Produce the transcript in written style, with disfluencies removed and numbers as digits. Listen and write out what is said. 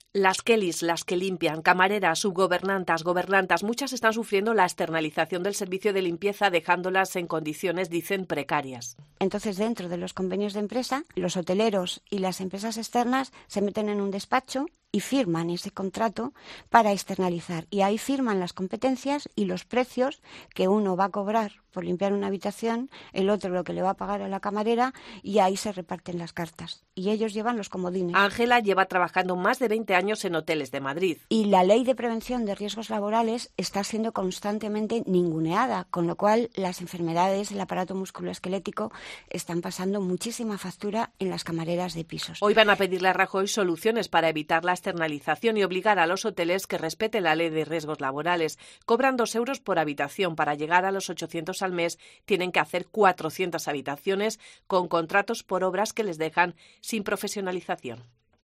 Las Kellys, las que limpian, camareras, subgobernantas, gobernantas, muchas están sufriendo la externalización del servicio de limpieza, dejándolas en condiciones, dicen, precarias. Entonces, dentro de los convenios de empresa, los hoteleros y las empresas externas se meten en un despacho y firman ese contrato para externalizar. Y ahí firman las competencias y los precios que uno va a cobrar por limpiar una habitación, el otro lo que le va a pagar a la camarera, y ahí se reparten las cartas. Y ellos llevan los comodines. Ángela lleva trabajando más de 20 años en hoteles de Madrid. Y la ley de prevención de riesgos laborales está siendo constantemente ninguneada, con lo cual las enfermedades del aparato musculoesquelético están pasando muchísima factura en las camareras de pisos. Hoy van a pedirle a Rajoy soluciones para evitar la externalización y obligar a los hoteles que respeten la ley de riesgos laborales. Cobran 2 euros por habitación. Para llegar a los 800 al mes tienen que hacer 400 habitaciones con contratos por obras que les dejan sin profesionalización.